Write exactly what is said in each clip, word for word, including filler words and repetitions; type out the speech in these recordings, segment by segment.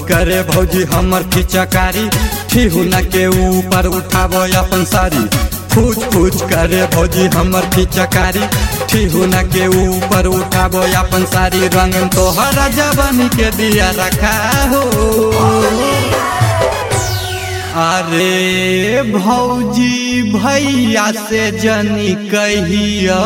करे भौजी हमर खिचकारी, ठिहुना के ऊपर उठाबो अपन सारी। फूच फूच करे भौजी हमर खिचकारी, ठिहुना के ऊपर उठाबो अपन सारी। रंग तोहरा जवानी के दिया रखा हो। अरे भौजी भैया से जनी कहिया,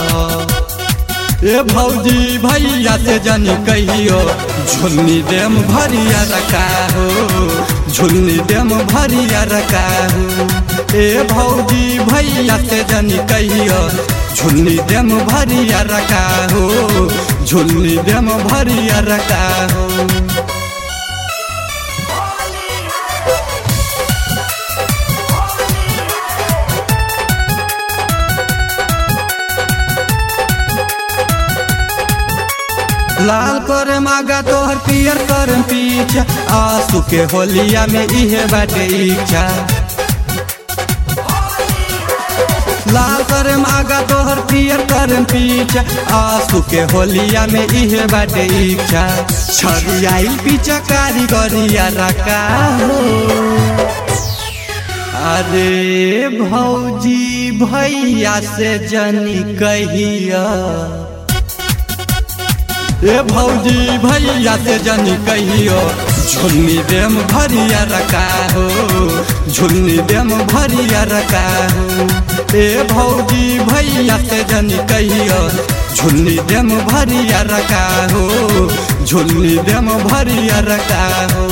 ए भौजी भैया से जनी कहियो, झुलनी देम भरिया रखा हो, झुलनी देम भरिया रखा हो। ए भौजी भैया से जनी कहियो, झुलनी देम भरिया रखा हो, झुलनी देम भरिया रखा हो। लाल करे मागा तोहर पियर करम पीछा, आंसू के होलिया में इहे बाटे इच्छा। लाल करे मागा तोहर पियर करम पीछा, आंसू के होलिया में इहे बाटे इच्छा। छरियाई पीछा कारीगरिया रखा हो। अरे भौजी भैया से जनी कहिया, ए भौजी भैया से जनी कहियो, झुलनी देम भरिया रखा हो, झुलनी देम भरिया रखा हो। ए भौजी भैया से जनी कहियो, झुलनी देम भरिया रखा हो, झुलनी देम भरिया रखा हो।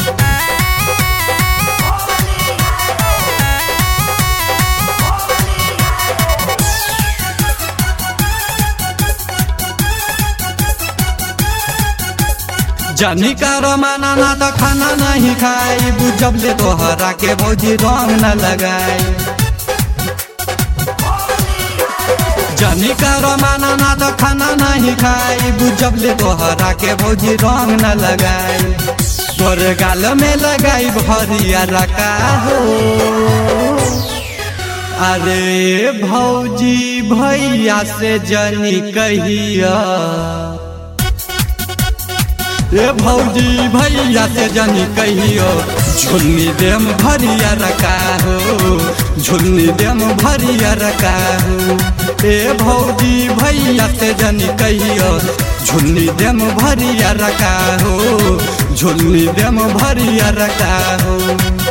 जनी करो माना ना तो खाना नहीं खाई, बुझब ले तोहरा के भौजी रंग न लगाई। जनी करो माना ना तो खाना नहीं खाई, बुझब ले तोहरा के भौजी रंग न लगाई। तोर गाल में लगाई भरिया रखा हो। अरे भौजी भैया से जनी कहिया, ए भौजी भैया से जनी कहियो, झुलनी देम भरिया रखा हो, झुलनी देम भरिया रखा हो। ए भौजी भैया से जनी कहियो, झुलनी देम भरिया रखा हो, झुलनी देम भरिया रखा हो।